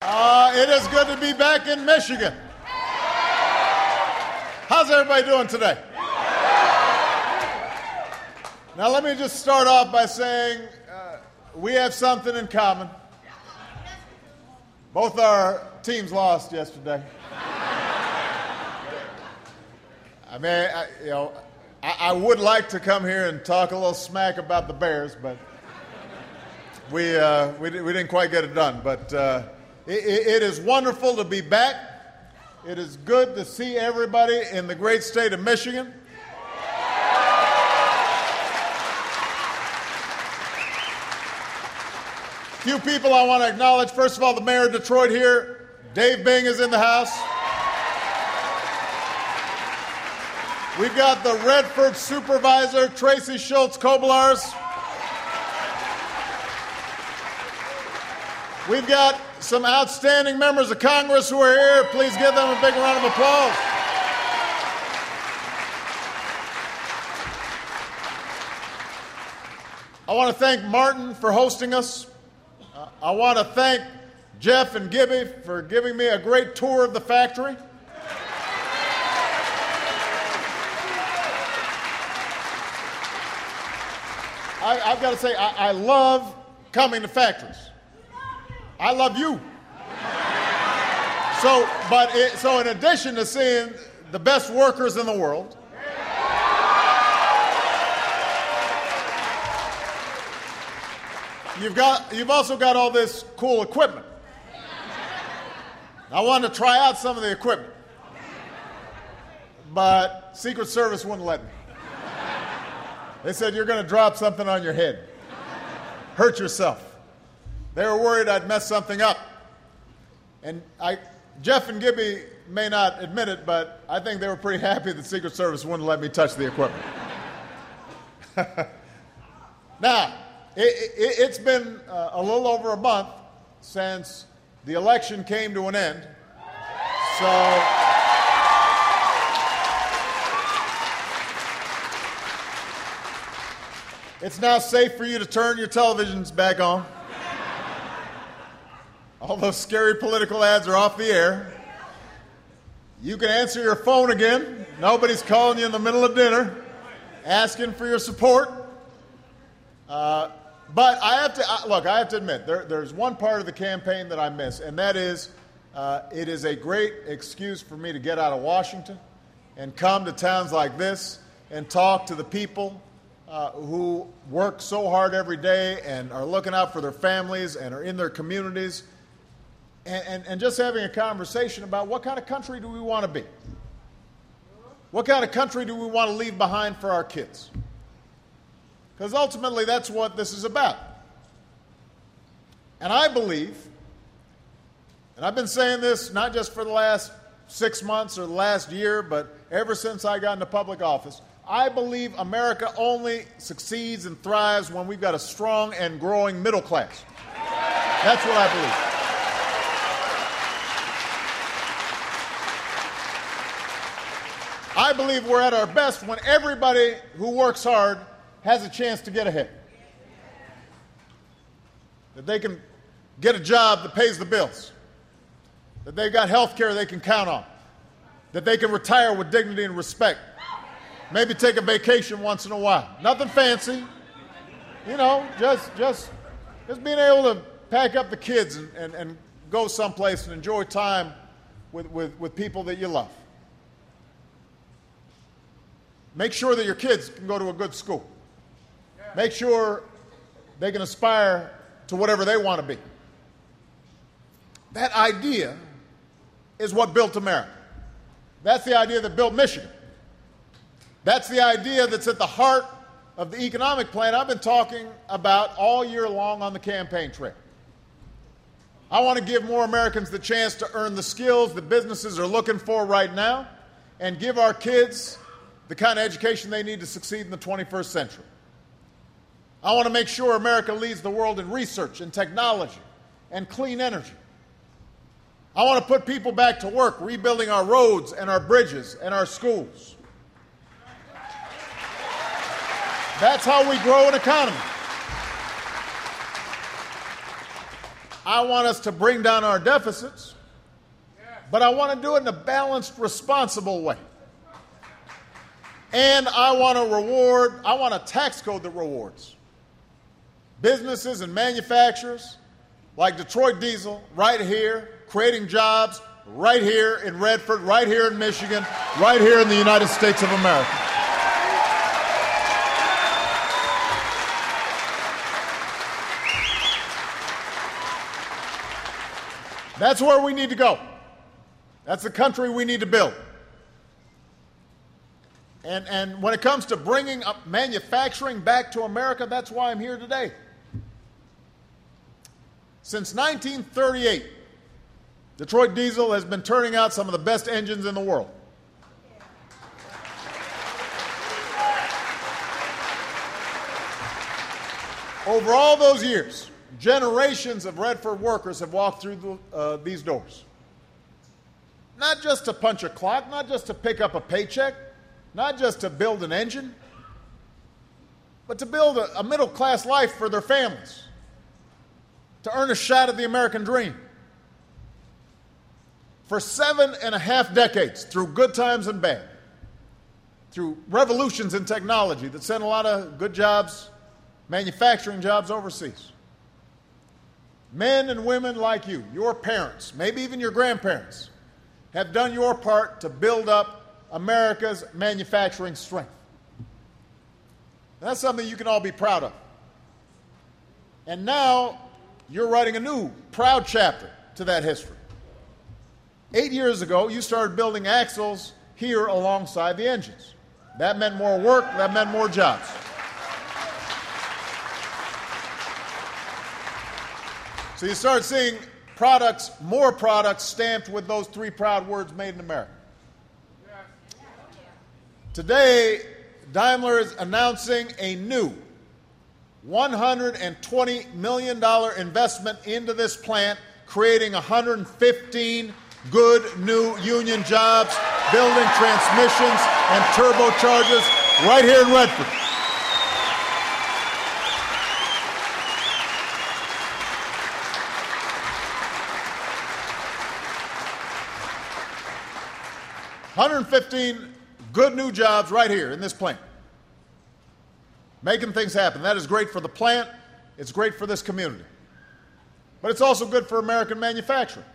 It is good to be back in Michigan. How's everybody doing today? Now, let me just start off by saying we have something in common. Both our teams lost yesterday. I mean, I would like to come here and talk a little smack about the Bears, but we didn't quite get it done. But it is wonderful to be back. It is good to see everybody in the great state of Michigan. Few people I want to acknowledge. First of all, the mayor of Detroit here, Dave Bing, is in the house. We've got the Redford supervisor, Tracy Schultz Koblars. We've got some outstanding members of Congress who are here. Please give them a big round of applause. I want to thank Martin for hosting us. I want to thank Jeff and Gibby for giving me a great tour of the factory. I've got to say, I love coming to factories. I love you. So in addition to seeing the best workers in the world, you've also got all this cool equipment. I wanted to try out some of the equipment, but Secret Service wouldn't let me. They said, you're going to drop something on your head, hurt yourself. They were worried I'd mess something up. And Jeff and Gibby may not admit it, but I think they were pretty happy the Secret Service wouldn't let me touch the equipment. Now, it's been a little over a month since the election came to an end. So it's now safe for you to turn your televisions back on. All those scary political ads are off the air. You can answer your phone again. Nobody's calling you in the middle of dinner asking for your support. But I have to admit, there's one part of the campaign that I miss, and that is it is a great excuse for me to get out of Washington and come to towns like this and talk to the people who work so hard every day and are looking out for their families and are in their communities, and just having a conversation about what kind of country do we want to be? What kind of country do we want to leave behind for our kids? Because ultimately, that's what this is about. And I believe, and I've been saying this not just for the last 6 months or the last year, but ever since I got into public office, I believe America only succeeds and thrives when we've got a strong and growing middle class. That's what I believe. I believe we're at our best when everybody who works hard has a chance to get ahead. That they can get a job that pays the bills. That they've got health care they can count on. That they can retire with dignity and respect. Maybe take a vacation once in a while. Nothing fancy. You know, just being able to pack up the kids and go someplace and enjoy time with people that you love. Make sure that your kids can go to a good school. Make sure they can aspire to whatever they want to be. That idea is what built America. That's the idea that built Michigan. That's the idea that's at the heart of the economic plan I've been talking about all year long on the campaign trail. I want to give more Americans the chance to earn the skills that businesses are looking for right now and give our kids the kind of education they need to succeed in the 21st century. I want to make sure America leads the world in research and technology and clean energy. I want to put people back to work, rebuilding our roads and our bridges and our schools. That's how we grow an economy. I want us to bring down our deficits, but I want to do it in a balanced, responsible way. And I want to tax code that rewards businesses and manufacturers like Detroit Diesel right here, creating jobs right here in Redford, right here in Michigan, right here in the United States of America. That's where we need to go. That's the country we need to build. And when it comes to bringing up manufacturing back to America, that's why I'm here today. Since 1938, Detroit Diesel has been turning out some of the best engines in the world. Over all those years, generations of Redford workers have walked through these doors. Not just to punch a clock, not just to pick up a paycheck, not just to build an engine, but to build a middle-class life for their families, to earn a shot at the American dream. For 7.5 decades, through good times and bad, through revolutions in technology that sent a lot of good jobs, manufacturing jobs overseas, men and women like you, your parents, maybe even your grandparents, have done your part to build up America's manufacturing strength. And that's something you can all be proud of. And now you're writing a new, proud chapter to that history. 8 years ago, you started building axles here alongside the engines. That meant more work, that meant more jobs. So you start seeing more products stamped with those three proud words, made in America. Today, Daimler is announcing a new $120 million investment into this plant, creating 115 good new union jobs, building transmissions and turbochargers right here in Redford. $115 good new jobs right here in this plant. Making things happen. That is great for the plant. It's great for this community. But it's also good for American manufacturing.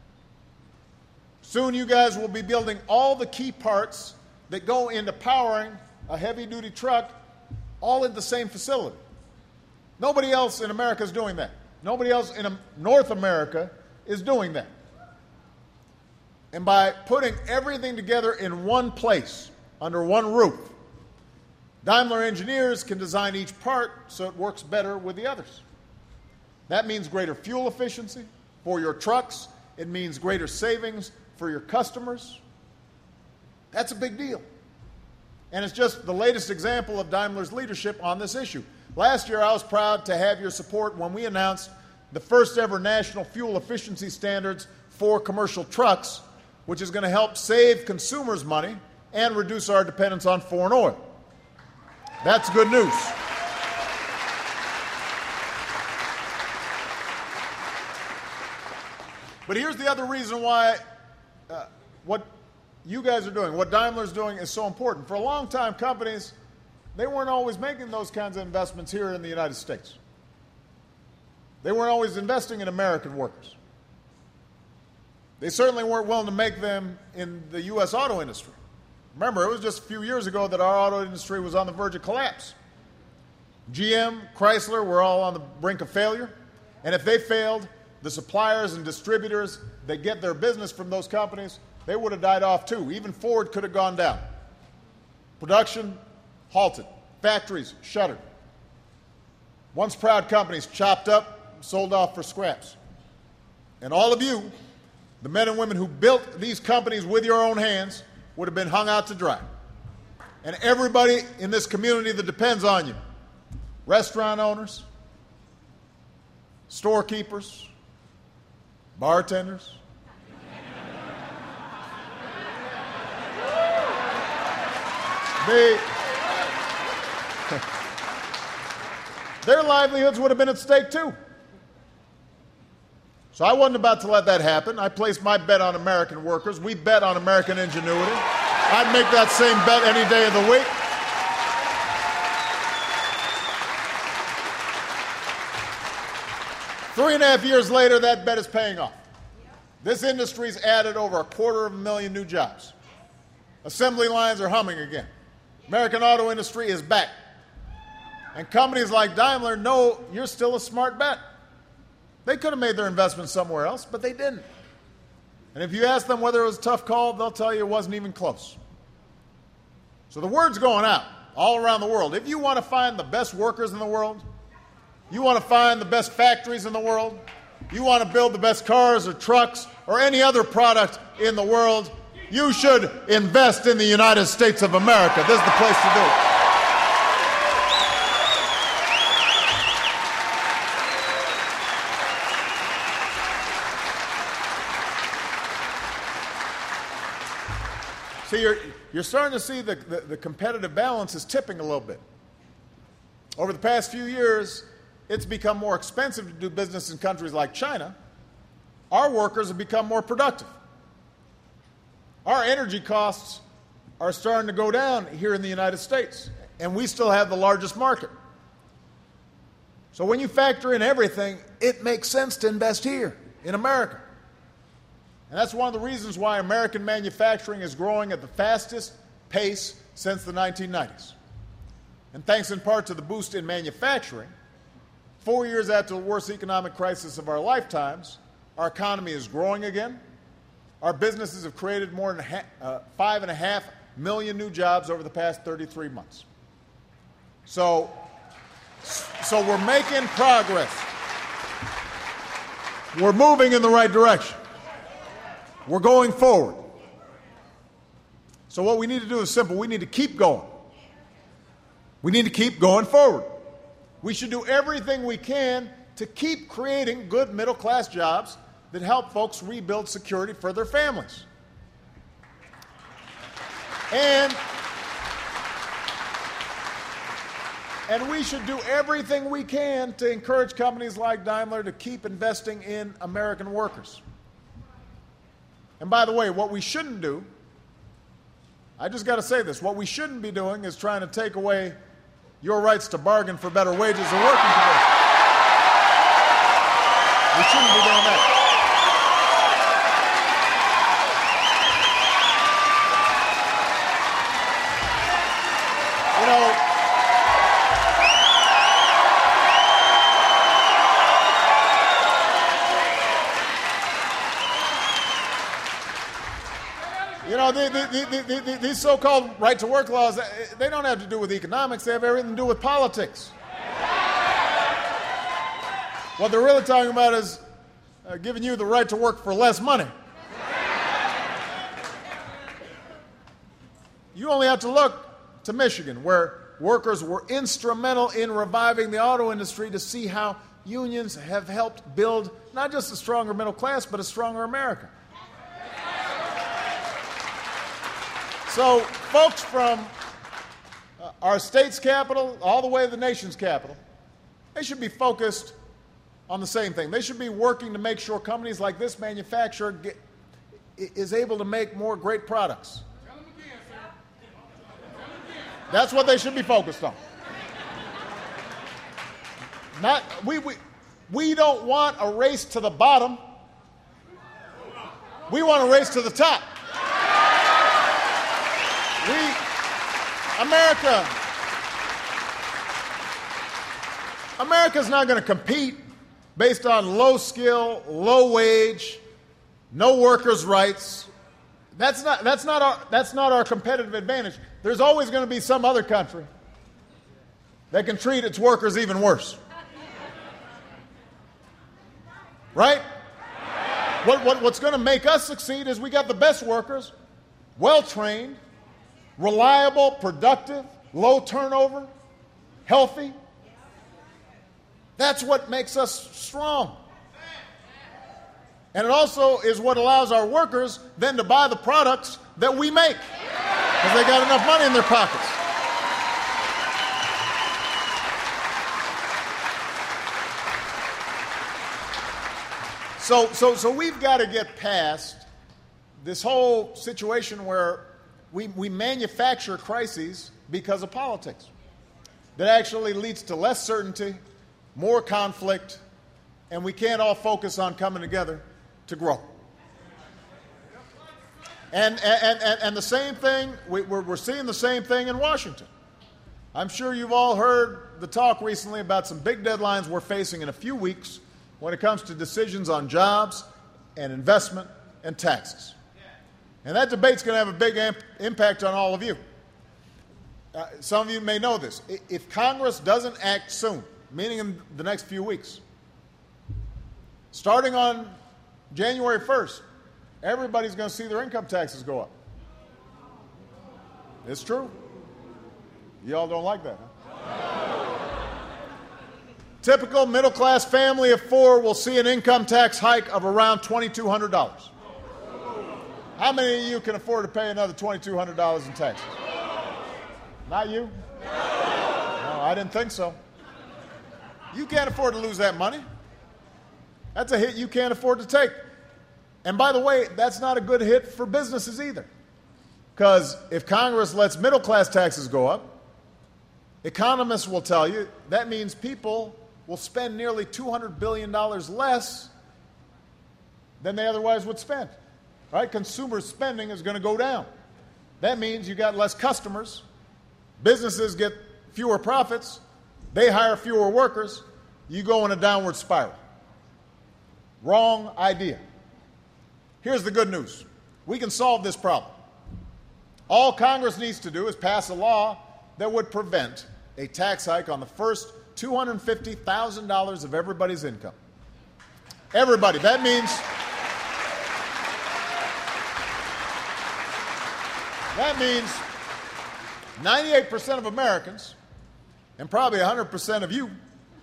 Soon you guys will be building all the key parts that go into powering a heavy-duty truck all in the same facility. Nobody else in America is doing that. Nobody else in North America is doing that. And by putting everything together in one place, under one roof, Daimler engineers can design each part so it works better with the others. That means greater fuel efficiency for your trucks. It means greater savings for your customers. That's a big deal. And it's just the latest example of Daimler's leadership on this issue. Last year, I was proud to have your support when we announced the first ever national fuel efficiency standards for commercial trucks, which is going to help save consumers money and reduce our dependence on foreign oil. That's good news. But here's the other reason why what you guys are doing, what Daimler's doing, is so important. For a long time, companies, they weren't always making those kinds of investments here in the United States. They weren't always investing in American workers. They certainly weren't willing to make them in the U.S. auto industry. Remember, it was just a few years ago that our auto industry was on the verge of collapse. GM, Chrysler were all on the brink of failure. And if they failed, the suppliers and distributors that get their business from those companies, they would have died off too. Even Ford could have gone down. Production halted. Factories shuttered. Once proud companies chopped up, sold off for scraps. And all of you, the men and women who built these companies with your own hands, would have been hung out to dry. And everybody in this community that depends on you, restaurant owners, storekeepers, bartenders, their livelihoods would have been at stake too. So I wasn't about to let that happen. I placed my bet on American workers. We bet on American ingenuity. I'd make that same bet any day of the week. Three and a half years later, that bet is paying off. This industry's added over 250,000 new jobs. Assembly lines are humming again. American auto industry is back. And companies like Daimler know you're still a smart bet. They could have made their investment somewhere else, but they didn't. And if you ask them whether it was a tough call, they'll tell you it wasn't even close. So the word's going out all around the world. If you want to find the best workers in the world, you want to find the best factories in the world, you want to build the best cars or trucks or any other product in the world, you should invest in the United States of America. This is the place to do it. See, you're starting to see the competitive balance is tipping a little bit. Over the past few years, it's become more expensive to do business in countries like China. Our workers have become more productive. Our energy costs are starting to go down here in the United States, and we still have the largest market. So when you factor in everything, it makes sense to invest here in America. And that's one of the reasons why American manufacturing is growing at the fastest pace since the 1990s. And thanks in part to the boost in manufacturing, 4 years after the worst economic crisis of our lifetimes, our economy is growing again. Our businesses have created more than 5.5 million new jobs over the past 33 months. So we're making progress. We're moving in the right direction. We're going forward. So what we need to do is simple. We need to keep going. We need to keep going forward. We should do everything we can to keep creating good middle-class jobs that help folks rebuild security for their families. And we should do everything we can to encourage companies like Daimler to keep investing in American workers. And by the way, what we shouldn't do, I just got to say this, what we shouldn't be doing is trying to take away your rights to bargain for better wages and working conditions. We shouldn't be doing that. These so-called right-to-work laws, they don't have to do with economics. They have everything to do with politics. What they're really talking about is giving you the right to work for less money. You only have to look to Michigan, where workers were instrumental in reviving the auto industry, to see how unions have helped build not just a stronger middle class, but a stronger America. So folks from our state's capital all the way to the nation's capital, they should be focused on the same thing. They should be working to make sure companies like this manufacturer is able to make more great products. That's what they should be focused on. We don't want a race to the bottom. We want a race to the top. America's not going to compete based on low skill, low wage, no workers' rights. That's not our competitive advantage. There's always going to be some other country that can treat its workers even worse. Right? What's going to make us succeed is we got the best workers, well-trained, reliable, productive, low turnover, healthy. That's what makes us strong. And it also is what allows our workers then to buy the products that we make, because they got enough money in their pockets. So we've got to get past this whole situation where we manufacture crises because of politics. That actually leads to less certainty, more conflict, and we can't all focus on coming together to grow. And the same thing, we're seeing the same thing in Washington. I'm sure you've all heard the talk recently about some big deadlines we're facing in a few weeks when it comes to decisions on jobs and investment and taxes. And that debate's going to have a big impact on all of you. Some of you may know this. If Congress doesn't act soon, meaning in the next few weeks, starting on January 1st, everybody's going to see their income taxes go up. It's true. You all don't like that, huh? Typical middle-class family of four will see an income tax hike of around $2,200. How many of you can afford to pay another $2,200 in taxes? Not you? No, I didn't think so. You can't afford to lose that money. That's a hit you can't afford to take. And by the way, that's not a good hit for businesses either. Because if Congress lets middle-class taxes go up, economists will tell you that means people will spend nearly $200 billion less than they otherwise would spend. Right? Consumer spending is going to go down. That means you got less customers. Businesses get fewer profits. They hire fewer workers. You go in a downward spiral. Wrong idea. Here's the good news. We can solve this problem. All Congress needs to do is pass a law that would prevent a tax hike on the first $250,000 of everybody's income. Everybody. That means 98% of Americans, and probably 100% of you,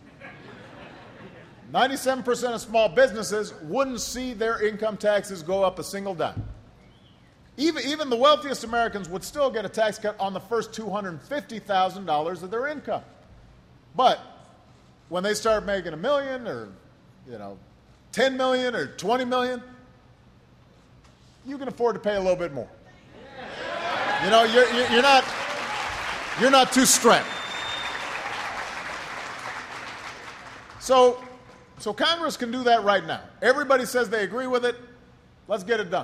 97% of small businesses wouldn't see their income taxes go up a single dime. Even the wealthiest Americans would still get a tax cut on the first $250,000 of their income. But when they start making $1 million or, $10 million or $20 million, you can afford to pay a little bit more. You're not too strapped. So Congress can do that right now. Everybody says they agree with it. Let's get it done.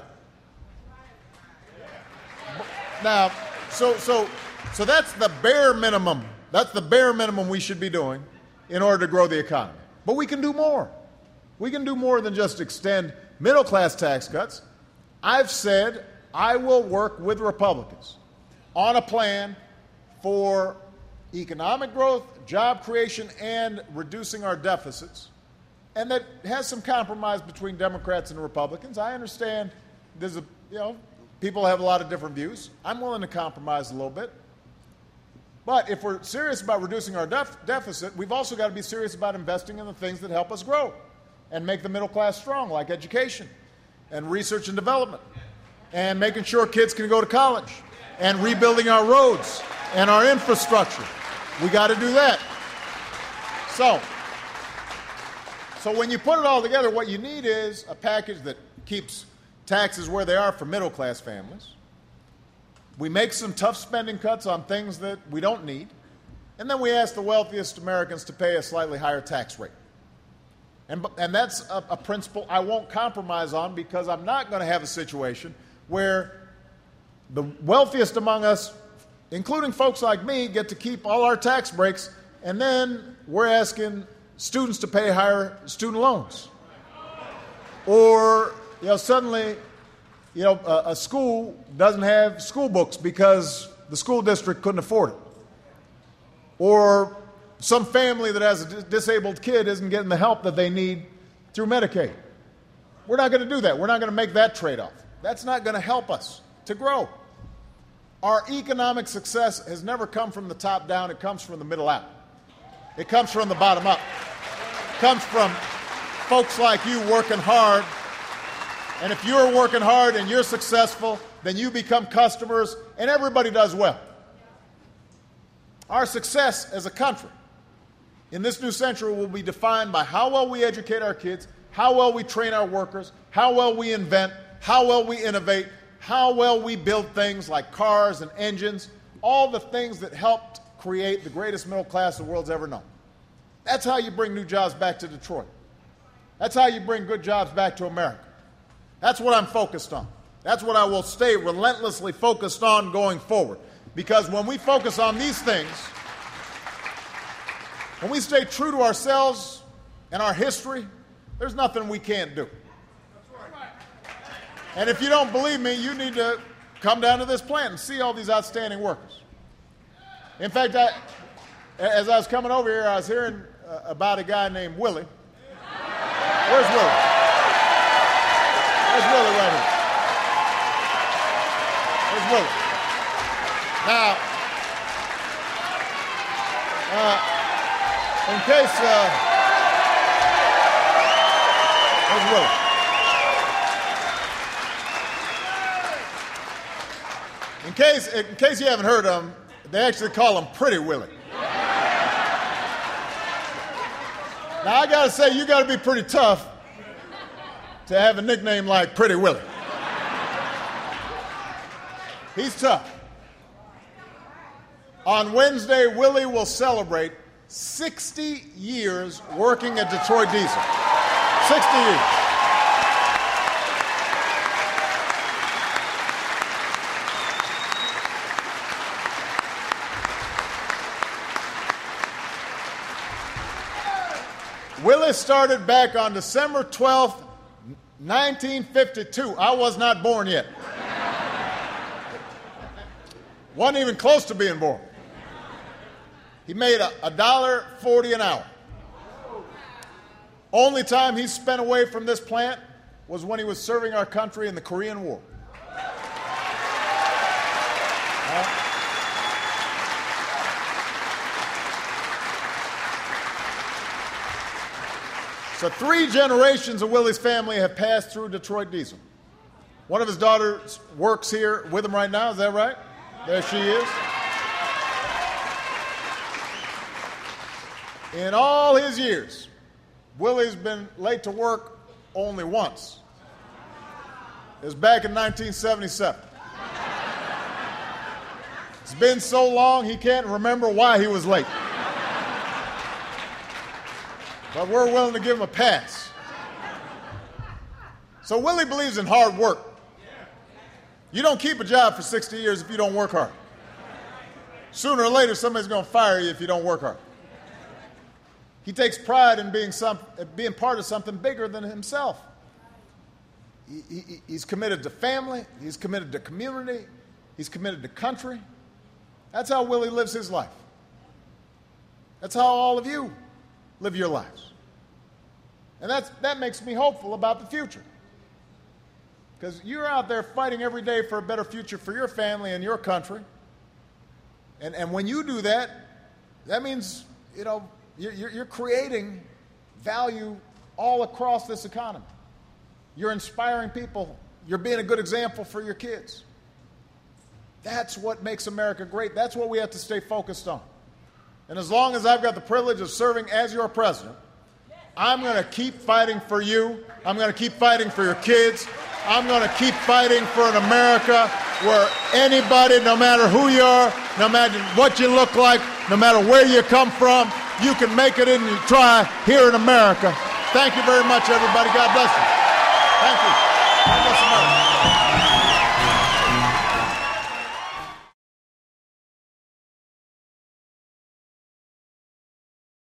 Now, so that's the bare minimum. That's the bare minimum we should be doing in order to grow the economy. But we can do more. We can do more than just extend middle-class tax cuts. I've said I will work with Republicans on a plan for economic growth, job creation, and reducing our deficits. And that has some compromise between Democrats and Republicans. I understand there's people have a lot of different views. I'm willing to compromise a little bit. But if we're serious about reducing our deficit, we've also got to be serious about investing in the things that help us grow and make the middle class strong, like education and research and development and making sure kids can go to college and rebuilding our roads and our infrastructure. We got to do that. So when you put it all together, what you need is a package that keeps taxes where they are for middle-class families. We make some tough spending cuts on things that we don't need, and then we ask the wealthiest Americans to pay a slightly higher tax rate. And that's a principle I won't compromise on, because I'm not going to have a situation where the wealthiest among us, including folks like me, get to keep all our tax breaks, and then we're asking students to pay higher student loans. Or suddenly a school doesn't have school books because the school district couldn't afford it. Or some family that has a disabled kid isn't getting the help that they need through Medicaid. We're not going to do that. We're not going to make that trade-off. That's not going to help us to grow. Our economic success has never come from the top down. It comes from the middle out. It comes from the bottom up. It comes from folks like you working hard. And if you're working hard and you're successful, then you become customers, and everybody does well. Our success as a country in this new century will be defined by how well we educate our kids, how well we train our workers, how well we invent, how well we innovate, how well we build things like cars and engines, all the things that helped create the greatest middle class the world's ever known. That's how you bring new jobs back to Detroit. That's how you bring good jobs back to America. That's what I'm focused on. That's what I will stay relentlessly focused on going forward. Because when we focus on these things, when we stay true to ourselves and our history, there's nothing we can't do. And if you don't believe me, you need to come down to this plant and see all these outstanding workers. In fact, as I was coming over here, I was hearing about a guy named Willie. Where's Willie? Where's Willie right here? Where's Willie? Now, in case, where's Willie? In case you haven't heard of him, they actually call him Pretty Willie. Now, I got to say, you got to be pretty tough to have a nickname like Pretty Willie. He's tough. On Wednesday, Willie will celebrate 60 years working at Detroit Diesel. 60 years. Willie started back on December 12th, 1952. I was not born yet. Wasn't even close to being born. He made $1.40 an hour. Only time he spent away from this plant was when he was serving our country in the Korean War. So 3 generations of Willie's family have passed through Detroit Diesel. One of his daughters works here with him right now. Is that right? There she is. In all his years, Willie's been late to work only once. It was back in 1977. It's been so long he can't remember why he was late. But we're willing to give him a pass. So Willie believes in hard work. You don't keep a job for 60 years if you don't work hard. Sooner or later, somebody's going to fire you if you don't work hard. He takes pride in being part of something bigger than himself. He's committed to family. He's committed to community. He's committed to country. That's how Willie lives his life. That's how all of you live your lives. And that makes me hopeful about the future. Because you're out there fighting every day for a better future for your family and your country. And when you do that, that means, you're creating value all across this economy. You're inspiring people. You're being a good example for your kids. That's what makes America great. That's what we have to stay focused on. And as long as I've got the privilege of serving as your president, I'm going to keep fighting for you. I'm going to keep fighting for your kids. I'm going to keep fighting for an America where anybody, no matter who you are, no matter what you look like, no matter where you come from, you can make it and you try here in America. Thank you very much, everybody. God bless you. Thank you. God bless you.